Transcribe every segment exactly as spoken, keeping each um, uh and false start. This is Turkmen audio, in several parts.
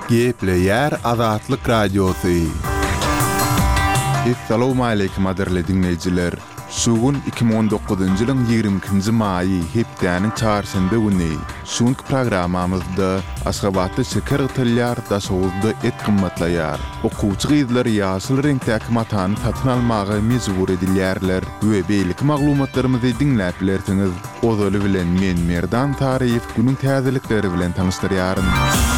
Gepleyer Azatlyk Radiosu. Assalamu alaykum aderli dinleyijiler. Şugun iki bin on dokuzuncu ýylyň ýygrimi ikinji maýy hepdeniň çarşamba güni. Şuňky programamyzda Aşgabatda şeker gıtylýar, daşawuzda et gymmatlaýar. Okuwçy gyzlar ýaşyl reňktäki matany satyn almagy mejbur edilýärler we beýlik maglumatlarymyzy dinläp bilersiňiz. Ozaly bilen men Merdan Taryýew günüň täzelikleri bilen tanyşdyrýaryn.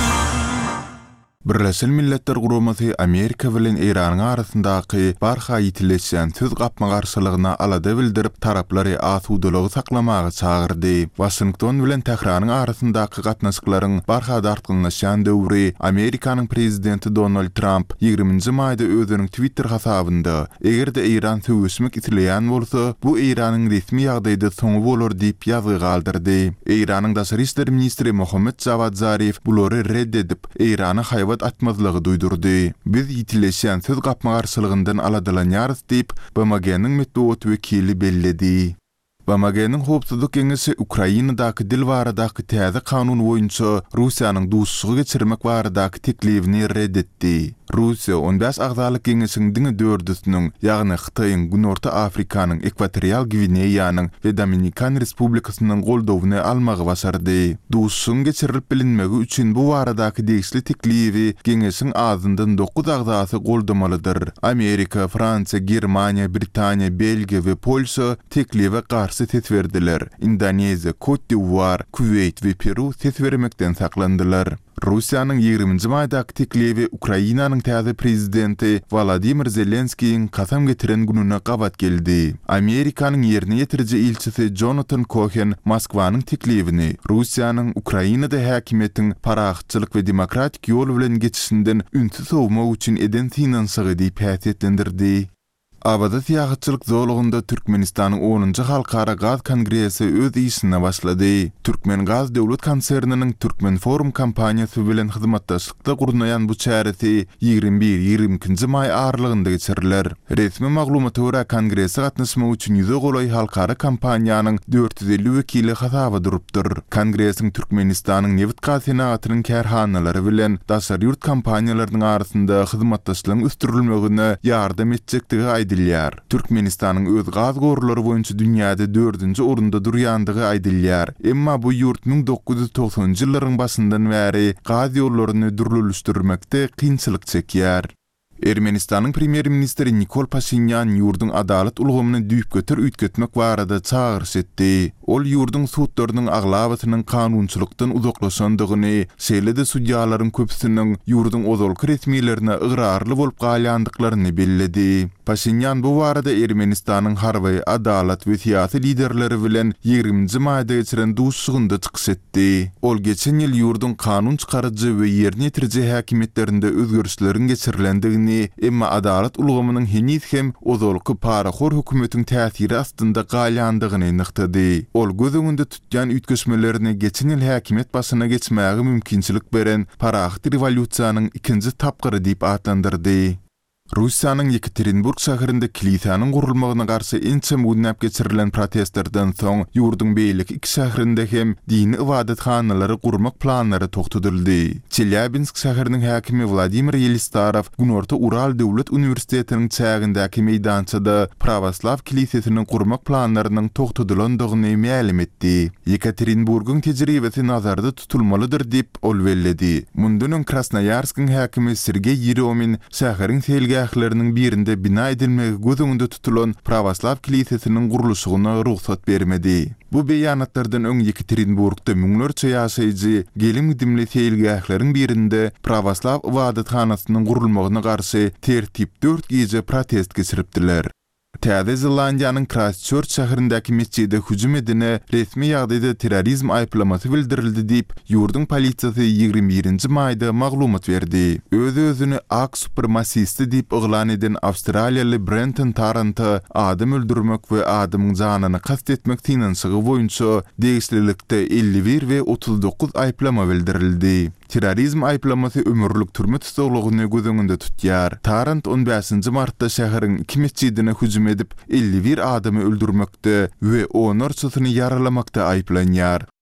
Birleşen Milletler Guramasy Amerika bilen Iranyň arasyndaky barha ýitileşen söz gapma garşylygyna alada bildirip taraplary asudalygy saklamagy çagyrdy. Washington bilen Tehranyň arasyndaky gatnaşyklaryň barha dartgynlaşan döwri Amerikanyň prezidenti Donald Trump ýygrimiňji maýda özüniň Twitter hasabynda egerde Iran söwüşmek isleýän bolsa, bu Iranyň resmi ýagdaýda soňy bolar diýip ýazy galdyrdy. Iranyň daşary işler ministri Mohammad Javad Zarif bulary reddedip Irana haýwan atmazlygy duýdurdy. Biz ýitileşen söz gapma garşylygyndan aladylanýarys diýip B M G'niň medeniýet wekili belledi. B M G'niň howpsuzlyk geňeşi Ukrainadaky dil baradaky täze kanun boýunça Russiýanyň duşsugy geçirmek baradaky teklifini reddetdi. Russiýa on beş agzalyk geňeşiň diňe dördüsiniň, ýagny Hytaýyň, Günorta Afrikanyň, Ekwatorial Gvineýanyň we Dominikan Respublikasynyň goldawyny almagy başardy. Duşsugyň geçirilip bilinmegi üçin bu baradaky degişli teklifi geňeşiň azyndan dokuz agzasy goldamalydyr. Amerika, Fransiýa, Germaniýa, Britaniýa, Belgiýa we Polşa teklife garşy ses berdiler. Indoneziýa, Cote d'Ivoire, Kuwait we Peru ses bermekden saklandylar. Russiýanyň ýygrimiňji maýdaky teklifi Ukrainanyň täze prezidenti Volodymyr Zelenskiň kasam getiren gününe gabat geldi. Amerikanyň ýerine ýetiriji ilçisi Jonathan Cohen Moskwanyň teklifini Russiýanyň Ukrainada häkimetiň parahatçylyk we demokratik ýol bilen geçişinden ünsüz sowmak üçin eden finansygy diýip häsiýetlendirdi. Abada siýahatçylyk zolugynda Türkmenistanyň onuncu Halkara Gaz Kongresi öz işine başlady. Türkmen Gaz Döwlet Konserniniň Türkmen Forum kampaniýasy bilen hyzmatdaşlykda gurulýan bu çäresi ýygrimi bir ýygrimi ikinji maý aralygynda geçiriler. Resmi maglumata görä kongresi gatnaşmak üçin ýüze golay halkara kampaniýanyň dört yüz elli wekili hasaba durupdyr. Kongresiň Türkmenistanyň neft gaz senatynyň kärhanalary bilen daşary ýurt kampaniýalarynyň arasynda hyzmatdaşlygyň üstürilmegine ýardam etjekdigi aýdylýar. Türkmenistanyň öz gaz gorulary boýunça dünýäde dördünji orunda durýandygy aýdylýar. Emma bu ýurt ming dokuz yüz togsanjy ýyllaryň başyndan bäri gaz ýollaryny dürlülüşdirmekde kynçylyk çekýär. Ermenistanyň premier ministri Nikol Pashinyan ýurdun adalet ulgamyny düýüp götür üýtgetmek barada çağırış etdi. Ol ýurdun sudlarynyň aglabatynyň kanunçylykdan uzaklaşandygyny, şeýle-de sudýalaryň köpüsiniň ýurdun ozalky resmiýetlerine ıgrarly bolup galýandyklaryny belledi. Pashinyan bu barada Ermenistanyň harby, adalet we siýasy liderleri bilen ýygrimiňji maýda geçiren duşsugynda çykyş etdi. Ol geçen ýyl ýurdun kanun çykarjy we ýerine ýetiriji häkimetlerinde özgörüşleriň geçirilendigini, emma adalet ulgamynyň henüz hem ozalky paraxor hökümetiň täsiri astynda galýandygyny nyktady. Ol göz öňünde tutýan üýtgeşmelerini geçen ýyl häkimet başyna geçmäge mümkinçilik beren paraxat rewolýusiýanyň ikinji tapgyry diýip atlandyrdy. Russiýanyň Yekaterinburg şäherinde kilisiýanyň gurulmagyna garşy ençe müdnäp geçirilen protestlerden soň ýurdun beýlik iki şäherinde hem dini ibadethanalary gurmak planlary togtudyldy. Çelyabinsk şäheriniň häkimi Vladimir Yelistarow Günorta Ural Döwlet Uniwersitetiniň çägindäki meýdançada Pravoslav kilisiýasynyň gurmak planlarynyň togtudylandygyny ma'lum etdi. Yekaterinburgyň tejribesi nazarda tutulmalydyr diýip ol belledi. Mundan Krasnoyarskiň häkimi Sergey Yeremin şäheriň selgi ähleriniň birinde bina edilmegi göz öňünde tutulan Pravoslav kilisiýasynyň guruluşyna ruhsat bermedi. Bu beýanatlardan öň Yekaterinburgda müňlerçe ýaşaýjy gelim gidimli selgi ähleriň birinde Pravoslav ibadethanasynyň gurulmagyna garşy tertip dört gece protest geçiripdiler. Täze Zelandiýanyň Christchurch şäherindäki mesçide hüjüm edene resmi ýagdaýda terrorizm aýplamasy bildirildi diýip ýurdun polisiýasy ýygrimi birinji maýda maglumat berdi. Öz-özüni ak supremasisti diýip oglan eden Awstraliýaly Brenton Tarrant adam öldürmek we adamyň janyny kast etmek finansygy boýunça degişlilikde elli bir we otuz dokuz aýplama bildirildi. Terrorizm aýplamasy ömürlük türme tutulugyny göz öňünde tutýar. Tarrant on beşinji martda şäheriň iki mesçidine hüjüm edip elli bir adamy öldürmekde we onarçysyny yaralamakda aýplanýar.